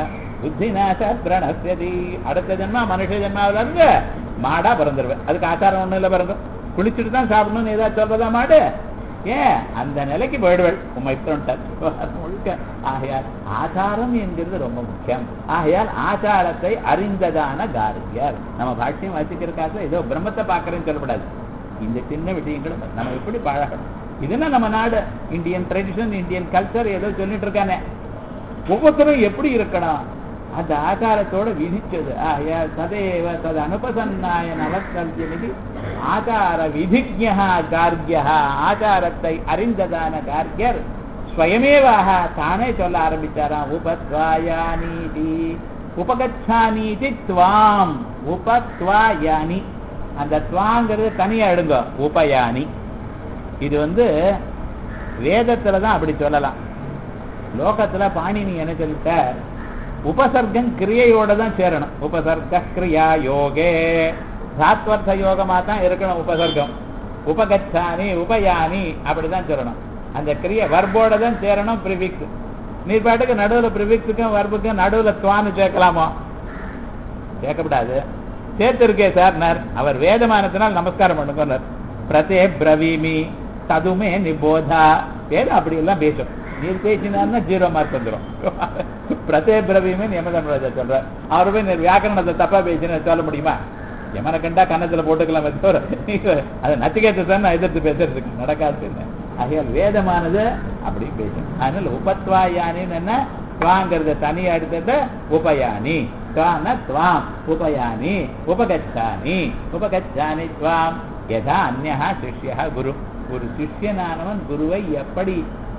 புத்தி நாசாத் பிரணஸ்யதி. அடுத்த ஜென்மா மனுஷ ஜென்மாவில இருந்து மாடா பிறந்துருவேன். அதுக்கு ஆச்சாரம் ஒண்ணு இல்லை பாருங்க. குளிச்சுட்டு தான் சாப்பிடணும்னு ஏதாவது சொல்றதா மாடு? ஏன் அந்த நிலைக்கு போயிடுவேள் உண்மை முழுக்க. ஆகையால் ஆச்சாரம் என்கிறது ரொம்ப முக்கியம். ஆகையால் ஆச்சாரத்தை அறிந்ததான காரியர். நம்ம பாஷ்யம் வாசிக்கிறதுக்காக ஏதோ பிரம்மத்தை பார்க்கறேன்னு சொல்லக்கூடாது. இந்த சின்ன விஷயங்களும் நம்ம எப்படி பழகணும். இதுன்னா நம்ம நாடு இந்தியன் ட்ரெடிஷன், இந்தியன் கல்ச்சர் ஏதோ சொல்லிட்டு இருக்கானே, ஒவ்வொருத்தரும் எப்படி இருக்கணும் அந்த ஆச்சாரத்தோட விதிச்சது. சதேவ தது அனுபசன்னாய நவக்கல்யமிதி ஆச்சார விதிஜ்ஞா கார்கியா. ஆச்சாரத்தை அறிந்ததான கார்கியர் ஸ்வயமேவாக தானே சொல்ல ஆரம்பிச்சாராம். உபத்வாயானீதி உபகச்சானீதி துவாம். உபத்வாயானி, அந்த துவாங்கிறது தனியா எடுங்க. உபயானி இது வேதத்துலதான் அப்படி சொல்லலாம். லோகத்துல பாணினி என்ன சொல்லிட்ட, உபசர்க்கம் கிரியையோட தான் சேரணும். உபசர்க்க கிரியா யோகே தாத்வர்த்த யோகமா தான் இருக்கணும் உபசர்க்கம். உபகச்சானி உபயானி அப்படிதான் சொல்லணும். அந்த கிரியை வர்போட தான் சேரணும். பிரிவிக்ஸ் நீ பாட்டுக்கு நடுவுல பிரிவிக்ஸுக்கும் வர்புக்கும் நடுவுல துவான்னு சேர்க்கலாமா? சேர்க்கப்படாது. சேர்த்து இருக்கே சார், அவர் வேதமானத்தினால் நமஸ்காரம் பண்ணுங்க. பிரதே பிரவீமி ததுமே நிபோதா. வேதம் அப்படி எல்லாம் பேசும். நீர் பேசினார்னா 0 மார்க் வந்துடும். பிரதே பிரவீமே யமதர்மராஜா சொல்ற. அவருமே வியாக்கரணத்தை தப்பா பேசின சொல்ல முடியுமா? யமனை கண்டா கன்னத்துல போட்டுக்கலாம். அதை நச்சிகேத்த தான் எதிர்த்து பேசுறதுக்கு நடக்காது. ஆகையால் வேதமானது அப்படி பேசும். அதனால உபத்வாயானின்னு என்ன, துவாங்கிறத தனியா எடுத்தது உபயானி. துவாம் உபயானி உபகச்சானி உபகச்சானி துவாம். யதா அந்யஹா சிஷ்யா குரு. ஒரு சிஷ்யனானவன் குருவை எப்படி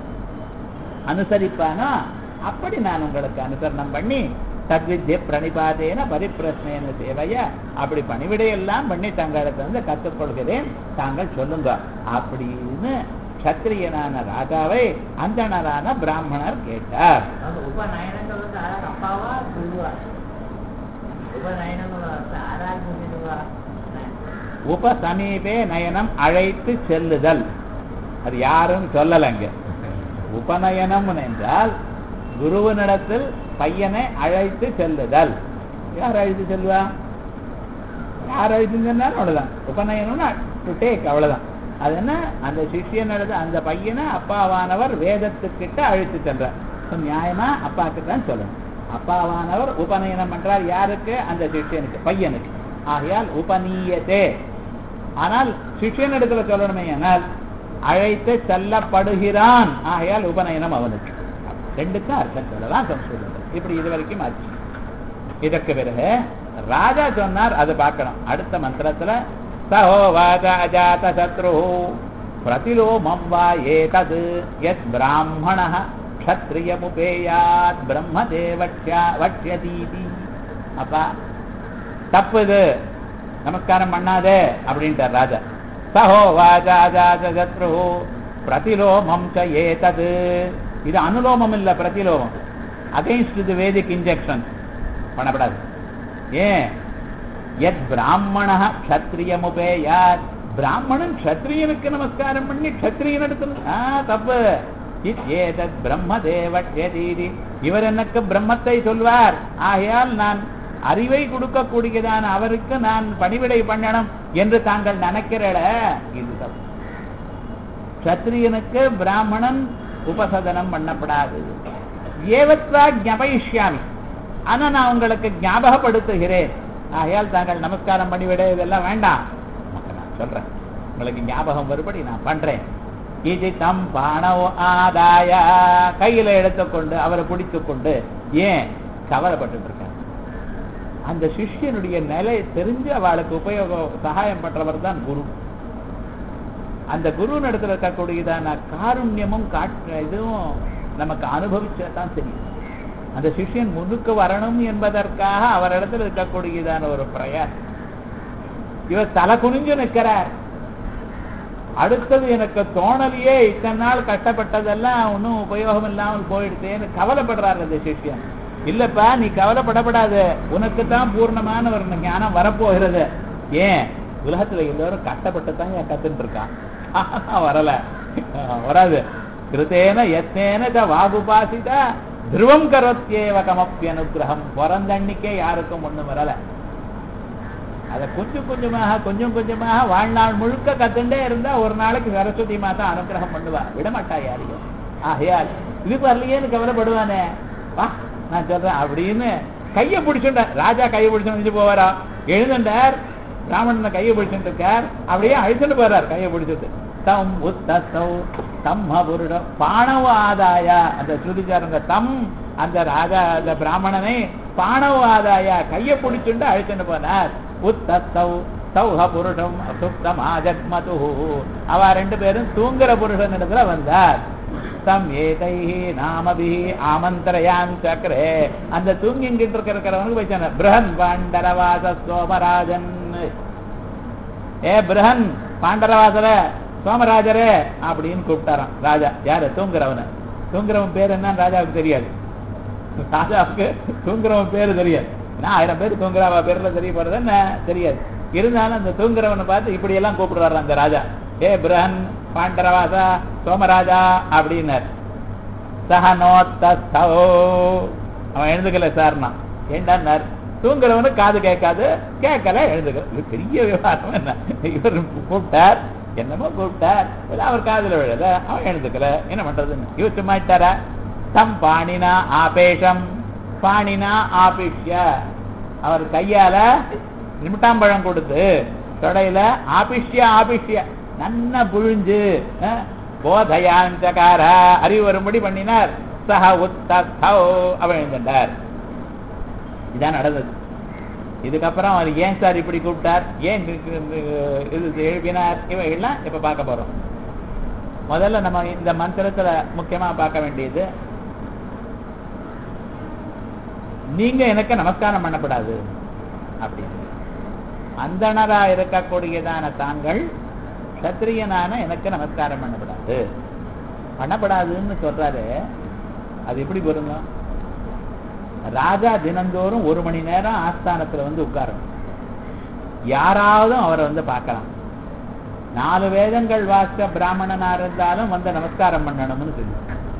அனுசரிப்பானோ அப்படி நான் உங்களுக்கு அனுசரணம் பண்ணி தத்வித்ய பிரணிபாதேன பரிப்பிரஸ்னேன சேவைய அப்படி பணிவிடையெல்லாம் பண்ணி தங்களுக்கு கற்றுக்கொள்கிறேன், தாங்கள் சொல்லுங்க அப்படின்னு சத்திரியனான ராஜாவை அந்தணரான பிராமணர் கேட்டார். உபசமீபே நயனம் அழைத்து செல்லுதல். அது யாரும் சொல்லலங்க. உபநயனம் என்றால் குருவனிடத்தில் பையனை அழைத்து செல்லுதல். யார் அழைத்து செல்வா? யார் அழைத்து சென்றாலும் அவ்வளவுதான். உபநயனம்னா டு டேக், அவ்வளவுதான். அது என்ன, அந்த சிஷியனிடத்து அந்த பையனை அப்பாவானவர் வேதத்துக்கிட்ட அழைத்து சென்றார். நியாயமா அப்பாக்கு தான் சொல்லணும். அப்பாவானவர் உபநயனம் பண்றார். யாருக்கு? அந்த சிஷியனுக்கு, பையனுக்கு. ஆகையால் உபநீயத்தே. ஆனால் சிஷியனிடத்துல சொல்லணுமே, ஆனால் அழைத்து செல்லப்படுகிறான். ஆகையால் உபநயனம் அவனுக்கு. ரெண்டுக்கும் அர்த்தம் சொல்லலாம் சம்ஸ்கிருதத்தில். இப்படி இதுவரைக்கும் ஆச்சு. இதற்கு பிறகு ராஜா சொன்னார், அது பார்க்கணும். அடுத்த மந்திரத்துல சஹோவாச அஜாத சத்ரு பிரதிலோமம் வா ஏதது யத் பிராமணः க்ஷத்ரியமுபேயாத் பிரம்மதேவட்யா வட்யதீதி. அப்பா தப்பு இது, நமஸ்காரம் பண்ணாதே அப்படின்ட்டார் ராஜா. சஹோவாச அஜாத சத்ரு பிரதிலோமம் ச ஏதது. இது அனுலோமம் இல்ல, பிரதிலோமம். Against the Vedic injection பண்ணப்படாது. ஏன்? யத் பிராமணः க்ஷத்ரியமுபேயாத். பிராமணன் க்ஷத்ரியனுக்கு நமஸ்காரம் பண்ணி க்ஷத்ரியன் எடுத்து தப்பு. ஏதத் பிரம்மதேவட்யதீதி. இவர் எனக்கு பிரம்மத்தை சொல்வார். ஆகையால் நான் அறிவை கொடுக்கக்கூடியதான அவருக்கு நான் பணிவிடை பண்ணணும் என்று தாங்கள் நினைக்கிறேட, இது தப்பு. க்ஷத்ரியனுக்கு பிராமணன் உபசதனம் பண்ணப்படாது. ஏவத்வா ஞாபயிஷ்யாமி. ஆனா நான் உங்களுக்கு ஞாபகப்படுத்துகிறேன். ஆகையால் தாங்கள் நமஸ்காரம் பண்ணிவிட இதெல்லாம் வேண்டாம், நான் சொல்றேன். உங்களுக்கு ஞாபகம் வரும்படி நான் பண்றேன். இது தம் பானவோ ஆதாய. கையில எடுத்துக்கொண்டு அவரை பிடித்துக்கொண்டு ஏன் கவலைப்பட்டு இருக்காங்க. அந்த சிஷ்யனுடைய நிலை தெரிஞ்சு அவளுக்கு உபயோகம் சகாயம் பண்றவர் தான் குரு. அந்த குரு இடத்துல இருக்கக்கூடியதான காருண்யமும் இதுவும் நமக்கு அனுபவிச்சதான் தெரியும். அந்த சிஷ்யன் முன்னுக்கு வரணும் என்பதற்காக அவரிடத்துல இருக்கக்கூடியதான ஒரு பிரயாசம். இவர் தலை குனிஞ்சு நிற்கிறார். அடுத்தது எனக்கு தோணலையே, இத்தனை நாள் கஷ்டப்பட்டதெல்லாம் ஒன்னும் உபயோகம் இல்லாமல் போயிடுச்சேன்னு கவலைப்படுறாரு அந்த சிஷ்யன். இல்லப்பா, நீ கவலைப்படப்படாது, உனக்கு தான் பூர்ணமான ஒரு ஞானம் வரப்போகிறது. ஏன்? உலகத்துல எல்லாரும் கஷ்டப்பட்டு தான் கத்துட்டு இருக்கான். வரல, வராது. கிருத்தேன யத்னேன வாகுபாசிதா துருவம் கரோத்தியேவ கமப்பி அனுகிரகம். பிறந்தன்னைக்கே யாருக்கும் ஒண்ணும் வரல. அதை கொஞ்சம் கொஞ்சமாக வாழ்நாள் முழுக்க கத்துட்டே இருந்தா ஒரு நாளைக்கு சரஸ்வதி மாதா அனுகிரகம் பண்ணுவா, விடமாட்டா யாரையும். ஆகையால் இது வரலையேன்னு கவலைப்படுவானே, வா நான் சொல்றேன் அப்படின்னு கையை பிடிச்சுட்டார். ராஜா கையை பிடிச்சு போவாரா, எழுந்துட்டார், பிராமணனை கையை பிடிச்சுட்டு இருக்கார், அப்படியே அழிச்சுட்டு போறார் கையை பிடிச்சிட்டு. தம் உத்தௌ தம்ம புருடம் பாணவ ஆதாய, அந்த ஸ்ருதிச்சாரங்க தம் அந்த ராஜா அந்த பிராமணனை பாணவ ஆதாய கையை பிடிச்சுட்டு அழிச்சுட்டு போனார். உத்தௌ சௌஹ புருஷம் சுப்தம் ஆஜத்மது, அவ ரெண்டு பேரும் தூங்குற புருஷன் இடத்துல வந்தார். தம் ஏதைஹி நாமபிஹி ஆமந்திரயான் சக்கரே, அந்த தூங்கிங்கிட்டு இருக்கிறவனுக்கு வச்சான பிரஹன் பாண்டரவாச சோமராஜன், ஏ பிரஹன் பாண்டரவாசர சோமராஜரே அப்படின்னு கூப்பிட்டாராம் ராஜா. யாரு? தூங்குறவன. தூங்குறவன் பேர் என்னன்னு ராஜாவுக்கு தெரியாது. ராஜாவுக்கு தூங்குறவன் பேரு தெரியாது. ஏன்னா 1000 பேர் தூங்குறவா பேர்ல தெரிய போறது என்ன தெரியாது. இருந்தாலும் அந்த தூங்குறவனை பார்த்து இப்படி எல்லாம் கூப்பிடுறாரு அந்த ராஜா. ஏ பிரஹன் பாண்டரவாசா சோமராஜா அப்படின்னார். சஹனோத்தோ, அவன் எழுந்துக்கல சார்னா. ஏண்டான்னார், தூங்குறவனு காது கேட்காது, கேட்கல எழுந்துக்கல. இது பெரிய விவகாரம் என்ன? இவர் கூப்பிட்டார், என்னமோ கூப்பிட்டார், அவர் காதுல விழல, அவன் எழுந்துக்கல, என்ன பண்றதுன்னு இவர் சும்மா இட்டாரா? தம் பாணினா ஆபேஷம் பாணினா ஆபிஷ்ய, அவர் கையால நிமிட்டாம்பழம் கொடுத்து தொடையில ஆபிஷ்ய நன்ன புழிஞ்சு போதயாஞ்சகார அறிவு வரும்படி பண்ணினார். சஹ உத்தௌ, அவன் எழுந்தார். இதான் நடந்தது. இதுக்கப்புறம் அவர் ஏன் சார் இப்படி கூப்பிட்டார், ஏன் இது எழுப்பினார், இவைகள்லாம் இப்ப பார்க்க போறோம். முதல்ல நம்ம இந்த மந்திரத்துல முக்கியமா பார்க்க வேண்டியது, நீங்க எனக்கு நமஸ்காரம் பண்ணப்படாது அப்படின்னு. அந்தணரா இருக்கக்கூடியதான தாங்கள் சத்திரியனான எனக்கு நமஸ்காரம் பண்ணப்படாதுன்னு சொல்றாரு. அது எப்படி பொருந்தும்? ராஜா தினந்தோறும் 1 மணி நேரம் ஆஸ்தானத்துல வந்து உட்காரணும். யாராவது அவரை வந்து பார்க்கலாம். 4 வேதங்கள் வாசித்த பிராமணனா இருந்தாலும் வந்து நமஸ்காரம் பண்ணணும்னு சொல்லி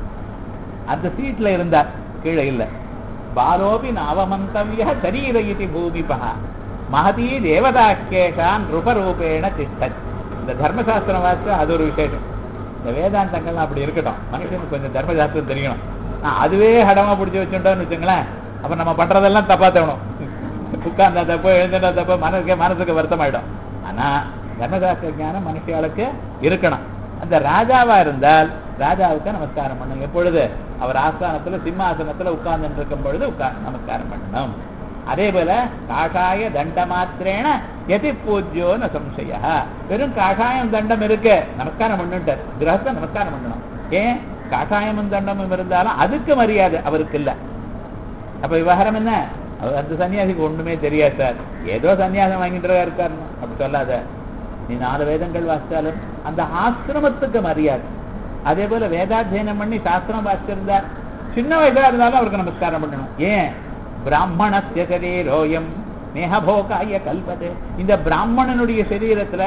அந்த சீட்ல இருந்தார், கீழே இல்ல. பாலோபி நாவமந்தவிய சரீர இதி பூமிபா மகதீ தேவதாக்கேஷான் ரூபரூபேண திஷ்டத். இந்த தர்மசாஸ்திரம் வாசித்து அது ஒரு விசேஷம். இந்த வேதாந்தங்கள்லாம் அப்படி இருக்கட்டும், மனுஷனுக்கு கொஞ்சம் தர்மசாஸ்திரம் தெரியணும். அதுவே ஹடமா பிடிச்சி வச்சுட்டோம்னு வச்சுங்களேன், அப்ப நம்ம பண்றதெல்லாம் தப்பா தோணும். உட்கார்ந்தா தப்பு, எழுந்துட்டா தப்பு, மனசுக்கு வருத்தமாயிடும். ஆனா தர்மசாஸ்திர ஞானம் மனுஷியாளுக்கு இருக்கணும். அந்த ராஜாவா இருந்தால் ராஜாவுக்கு நமஸ்காரம் பண்ணணும். எப்பொழுது அவர் ஆஸ்தானத்துல சிம்மாசனத்துல உட்கார்ந்து இருக்கும் பொழுது நமஸ்காரம் பண்ணணும். அதே போல காஷாய தண்ட மாத்திரேன எதி பூஜ்யோன்னு சம்சய, வெறும் காஷாயம் தண்டம் இருக்கு நமஸ்காரம் பண்ணுட்டார், கிரகத்தை நமஸ்காரம் பண்ணணும். ஏன்? காஷாயமும் தண்டமும் இருந்தாலும் அதுக்கு மரியாதை அவருக்கு இல்ல. அப்ப விவகாரம் என்ன? அந்த சன்னியாசிக்கு ஒண்ணுமே தெரியாது சார், ஏதோ சன்னியாசம் வாங்கிட்டு இருக்காரு அப்படி சொல்லாத. நீ 4 வேதங்கள் வாசித்தாலும் அந்த ஆசிரமத்துக்கு மரியாதை. அதே போல வேதாத்தியனம் பண்ணி சாஸ்திரம் வாசிச்சிருந்தார், சின்ன வயசா இருந்தாலும் அவருக்கு நமஸ்காரம் பண்ணணும். ஏன்? பிராமணஸ்ய சரீரோயம் நேஹபோகாய கல்பதே. இந்த பிராமணனுடைய சரீரத்துல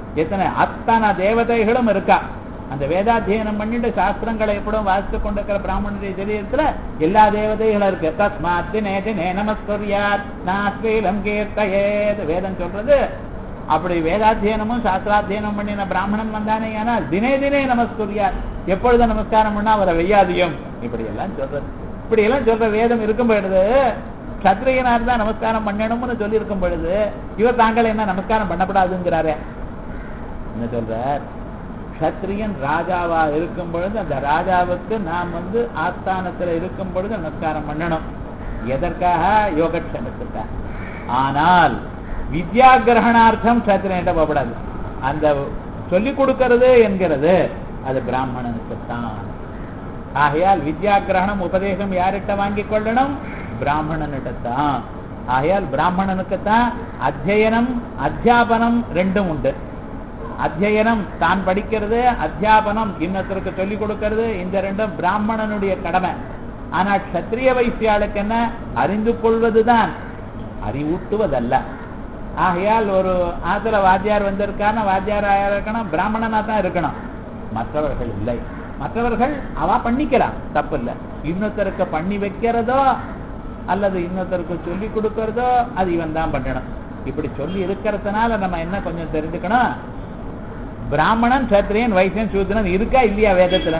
அத்தனை தேவதைகளும் இருக்கா. அந்த வேதாத்தியனம் பண்ணிட்டு சாஸ்திரங்களை எப்படும் வாசித்து கொண்டிருக்கிற பிராமணனுடைய சரீரத்துல எல்லா தேவதைகளும் இருக்கு. தஸ்மாத் தினே தினே நமஸ்குர்யாத் நாஸ்வேலம் கீர்த்தயேத். வேதம் சொல்றது அப்படி. வேதாத்தியனமும் சாஸ்திராத்தியனம் பண்ணின பிராமணன் வந்தானே, ஏன்னா தினே தினே நமஸ்குர்யாத், எப்பொழுது நமஸ்காரம் பண்ணா அவரை வெய்யாதியம், இப்படி எல்லாம் சொல்றது. இப்படி எல்லாம் சொல்ற வேதம் இருக்கும் பொழுது சத்திரியனார் தான் நமஸ்காரம் பண்ணணும்னு சொல்லி இருக்கும் பொழுது இவர் தாங்கள் என்ன நமஸ்காரம் பண்ணப்படாதுங்கிறாரு. என்ன சொல்றார்? சத்திரியன் ராஜாவா இருக்கும் பொழுது அந்த ராஜாவுக்கு நாம் வந்து ஆஸ்தானத்துல இருக்கும் பொழுது நமஸ்காரம் பண்ணணும். எதற்காக? யோகக்ஷேமத்துக்காக. ஆனால் வித்யா கிரகணார்த்தம் சத்திரியன்ட்ட போகப்படாது. அந்த சொல்லிக் கொடுக்கிறது என்கிறது அது பிராமணனுக்குத்தான். ஆகையால் வித்யா கிரகணம் உபதேசம் யார்கிட்ட வாங்கி கொள்ளணும்? பிராமணனிடத்தான். ஆகையால் பிராமணனுக்குத்தான் அத்தியனம் அத்தியாபனம் ரெண்டும் உண்டு. அத்தியனம் தான் படிக்கிறது, அத்தியாபனம் இன்னத்திற்கு சொல்லிக் கொடுக்கிறது, இந்த ரெண்டும் பிராமணனுடைய கடமை. ஆனால் க்ஷத்ரிய வைசியாளுக்கு என்ன? அறிந்து கொள்வதுதான், அறிவூட்டுவதல்ல. ஆகையால் ஒரு ஆத்துல வாத்தியார் வந்திருக்கான வாத்தியாராக இருக்கணும், பிராமணனா தான் இருக்கணும், மற்றவர்கள் இல்லை. மற்றவர்கள் அவ பண்ணிக்கலாம், தப்பு இல்லை. இன்னொருத்தருக்கு பண்ணி வைக்கிறதோ அல்லது இன்னொருத்தருக்கு சொல்லி கொடுக்கறதோ அது இவன் தான் பண்ணணும். இப்படி சொல்லி இருக்கிறதுனால நம்ம என்ன கொஞ்சம் தெரிஞ்சுக்கணும், பிராமணன் சத்திரியன் வைசியன் சூத்திரன் இருக்கா இல்லையா வேதத்துல?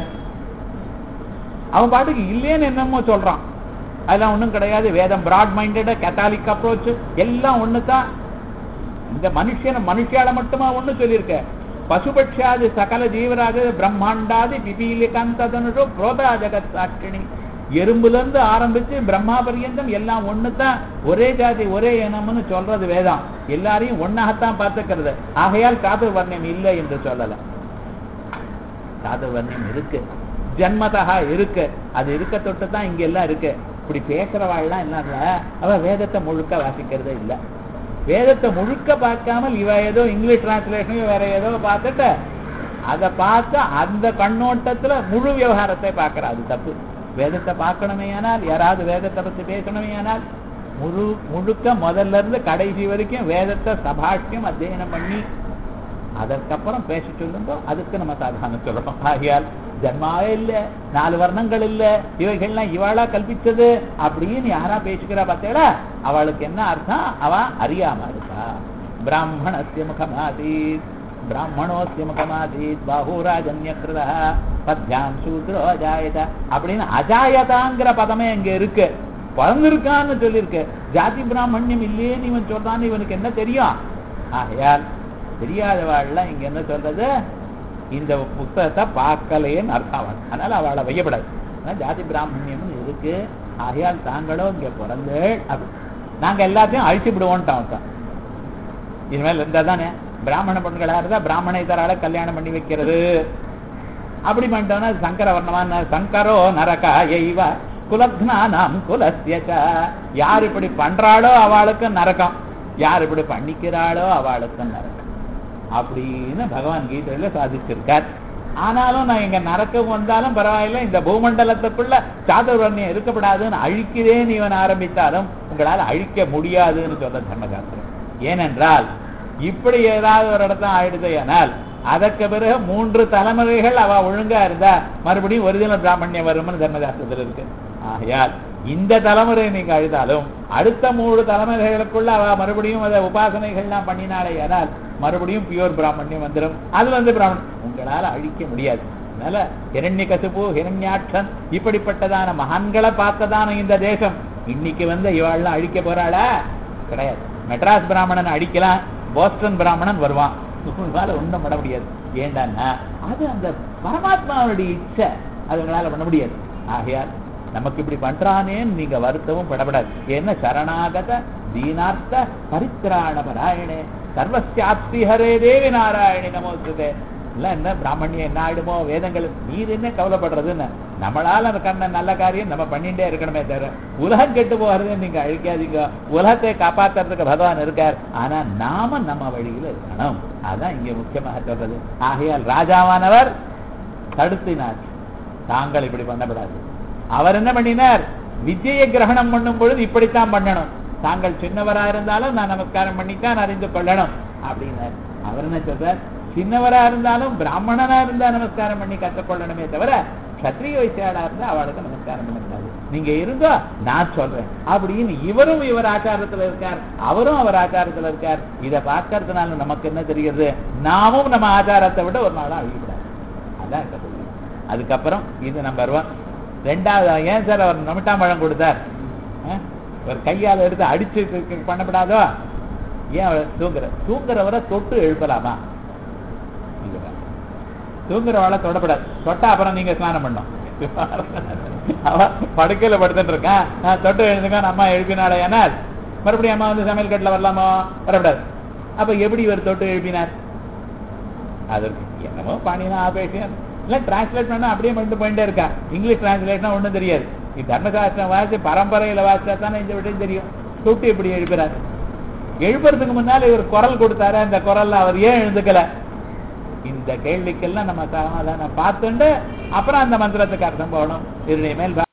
அவன் பாட்டுக்கு இல்லையேன்னு என்னமோ சொல்றான், அதெல்லாம் ஒண்ணும் கிடையாது. வேதம் பிராட் மைண்டட் கேத்தாலிக் அப்ரோச் எல்லாம் ஒண்ணுதான். இந்த மனுஷியால மட்டுமா ஒண்ணு சொல்லியிருக்க, பசுபட்சாதி சகல ஜீவராஜ பிரம்மாண்டாதி பிபீலிகாந்ததனுஷோ புரோதா ஜெகத் சாட்சிணி, எறும்புல இருந்து ஆரம்பிச்சு பிரம்மா பரியந்தம் எல்லாம் ஒண்ணுதான், ஒரே ஜாதி ஒரே இனம்னு சொல்றது வேதம். எல்லாரையும் ஒன்னாகத்தான் பார்த்துக்கிறது. ஆகையால் சாதுர்வர்ணியம் இல்லை என்று சொல்லல. சாதுர்வர்ணியம் இருக்கு, ஜன்மதா இருக்கு. அது இருக்க தொட்டு தான் இங்க எல்லாம் இருக்கு. இப்படி பேசுறவாள்லாம் என்ன, அவ வேதத்தை முழுக்க வாசிக்கிறதே இல்லை. வேதத்தை முழுக்க பார்க்காமல் இவ ஏதோ இங்கிலீஷ் டிரான்ஸ்லேஷனையோ வேற ஏதோ பார்த்துட்டு அதை பார்த்து அந்த கண்ணோட்டத்துல முழு விவகாரத்தை பார்க்கற, அது தப்பு. வேதத்தை பார்க்கணுமே ஆனால், யாராவது வேதத்தை பத்தி பேசணுமே ஆனால் முழுக்க முதல்ல இருந்து கடைசி வரைக்கும் வேதத்தை சபாஷ்யம் அத்தியனம் பண்ணி அதற்கப்புறம் பேச சொல்லுங்க. அதுக்கு நம்ம சாதாரண சொல்லணும். ஆகையால் ஜன்மாவே இல்லை, 4 வர்ணங்கள் இல்லை, இவைகள்லாம் இவாளா கல்பிச்சது அப்படின்னு யாரா பேசிக்கிறா பார்த்தேடா, அவளுக்கு என்ன அர்த்தம்? அவ அறியாம இருக்கா. பிராமணஸ்ய முகமாதீத் பிராமணோஸ்ய முகமாதீத் பாஹூராஜன்யக்ருதா பத்யாம் சூத்ரோ அஜாயத அப்படின்னு அஜாயதாங்கிற பதமே அங்க இருக்கு. பிறந்திருக்கான்னு சொல்லியிருக்கு. ஜாதி பிராமணியம் இல்லையேன்னு இவன் சொல்றான்னு இவனுக்கு என்ன தெரியும்? ஆகையால் தெரியாதவாள்லாம் இங்க என்ன சொல்றது, இந்த புத்தகத்தை பார்க்கலையேன்னு அர்த்தம். அதனால அவளை வையப்படாது. ஜாதி பிராமணியம் இருக்கு. ஆகையால் தாங்களோ இங்க பிறந்து அப்படி நாங்க எல்லாத்தையும் அழிச்சு விடுவோம்ட்டான். இனிமேல் இருந்தா தானே பிராமண பெண்களா இருந்தா பிராமணேதரால கல்யாணம் பண்ணி வைக்கிறது. அப்படி பண்ணிட்டோம்னா சங்கர வர்ணமான சங்கரோ நரகா எய்வ குலக்னானாம் குலஸ்யச. யார் இப்படி பண்றாளோ அவளுக்கு நரகம், யார் இப்படி பண்ணிக்கிறாளோ அவளுக்கு நரகம் அப்படின்னு பகவான் கீதையில சாதிச்சிருக்கார். ஆனாலும் நான் இங்க நரக்கம் வந்தாலும் பரவாயில்ல, இந்த பூமண்டலத்துக்குள்ள சாதுர்வர்ணியம் இருக்கப்படாதுன்னு அழிக்கிறேன் இவன் ஆரம்பித்தாலும் உங்களால் அழிக்க முடியாதுன்னு சொல்ல தர்மசாஸ்திரம். ஏனென்றால் இப்படி ஏதாவது ஒரு இடத்த ஆயிடுது ஆனால் அதற்கு பிறகு 3 தலைமுறைகள் அவ ஒழுங்கா இருந்தா மறுபடியும் ஒரிஜினல் பிராமணியம் வரும்னு தர்மசாஸ்திரத்தில் இருக்கு. ஆகையால் இந்த தலைமுறை நீங்க அழுதாலும் அடுத்த 3 தலைமுறைகளுக்குள்ள அவ மறுபடியும் அதை உபாசனைகள்லாம் பண்ணினாலே ஆனால் மறுபடியும் பியூர் பிராமணியம் வந்துடும். அது பிராமணன் உங்களால அழிக்க முடியாது. அதனால ஹிரண்யகசிபு ஹிரண்யாட்சன் இப்படிப்பட்டதான மகான்களை பார்த்ததான இந்த தேசம் இன்னைக்கு இவாள்லாம் அழிக்க போறாளா? கிடையாது. மெட்ராஸ் பிராமணன் அடிக்கலாம், போஸ்டன் பிராமணன் வருவான், ஒன்றும் பண்ண முடியாது. ஏண்டான்னா அது அந்த பரமாத்மாவுடைய இச்சை, அது உங்களால பண்ண முடியாது. ஆகையால் நமக்கு இப்படி பண்றானேன்னு நீங்க வருத்தமும் படப்படாது. என்ன சரணாகத தீனார்த்த பரித்ராண பராயணே சர்வஸ்யாப்தி ஹரே தேவி நாராயணி நமோஸ்துதே. இல்ல என்ன பிராமணியம் என்ன ஆயிடுமோ வேதங்கள் நீர் என்ன கவலைப்படுறதுன்னு நம்மளால அந்த கண்ண நல்ல காரியம் நம்ம பண்ணிட்டே இருக்கணுமே தவிர உலகம் கெட்டு போகிறதுன்னு நீங்க அழிக்காதீங்க. உலகத்தை காப்பாற்றுறதுக்கு பகவான் இருக்கார். ஆனா நாம நம்ம வழியில இருக்கணும். அதான் இங்க முக்கியமாக சொல்றது. ஆகையால் ராஜாவானவர் தடுத்தினார், தாங்கள் இப்படி பண்ணப்படாது. அவர் என்ன பண்ணினார், வித்யை கிரகணம் பண்ணும் பொழுது இப்படித்தான் பண்ணணும், தாங்கள் சின்னவரா இருந்தாலும் நான் நமஸ்காரம் பண்ணித்தான் அறிந்து கொள்ளணும் அப்படின்னார். அவர் என்ன சொல்றார், சின்னவரா இருந்தாலும் பிராமணனா இருந்தா நமஸ்காரம் பண்ணி கற்றுக்கொள்ளணுமே தவிர கத்திரிய வைசியாளா இருந்தா அவளுக்கு நமஸ்காரம் பண்ணக்கூடாது. நீங்க இருந்தோ நான் சொல்றேன் அப்படின்னு இவரும் இவர் ஆச்சாரத்துல இருக்கார், அவரும் அவர் ஆச்சாரத்துல இருக்கார். இதை பார்க்கறதுனால நமக்கு என்ன தெரிகிறது, நாமும் நம்ம ஆச்சாரத்தை விட ஒரு நாளும் அழிக்கப்படாது. அதான் கத்துக்கணும். அதுக்கப்புறம் இது நம்பர் 1. 2வது, ஏன் சார் அவர் நமிட்டாம்பழம் கொடுத்தார், ஒரு கையால் எடுத்து அடிச்சு பண்ணப்படாதோ? ஏன் அவர் தூங்குறவரை தொட்டு எழுப்பலாமா? தூங்குறவாளை தொடப்படாது. தொட்டா அப்புறம் நீங்க ஸ்நானம் பண்ணணும். அவன் படுக்கையில படுத்துட்டு இருக்கான், தொட்டு எழுந்துக்கான், அம்மா எழுப்பினாள் ஏனால் மறுபடியும் அம்மா சமையல் கட்டில வரலாமோ? வரப்படாது. அப்ப எப்படி இவர் தொட்டு எழுப்பினார்? அதற்கு என்னமோ பாணினா ஆபேஷன் இல்ல டிரான்ஸ்லேட் பண்ணா அப்படியே பண்ணிட்டு போயிட்டே இருக்கா. இங்கிலீஷ் டிரான்ஸ்லேஷனா ஒண்ணும் தெரியாது. தர்மசாஸ்திரம் வாசி பரம்பரையில வாசிச்சா தானே இந்த விஷயம் தெரியும். தொட்டு எப்படி எழுப்புறாரு? எழுப்புறதுக்கு முன்னால இவர் குரல் கொடுத்தாரு, அந்த குரல்ல அவர் ஏன் எழுந்துக்கல? இந்த கேள்விக்கெல்லாம் நம்ம சமாதானம் பார்த்துட்டு அப்புறம் அந்த மந்திரத்துக்கு அர்த்தம் போகணும். இதனுடைய மேல்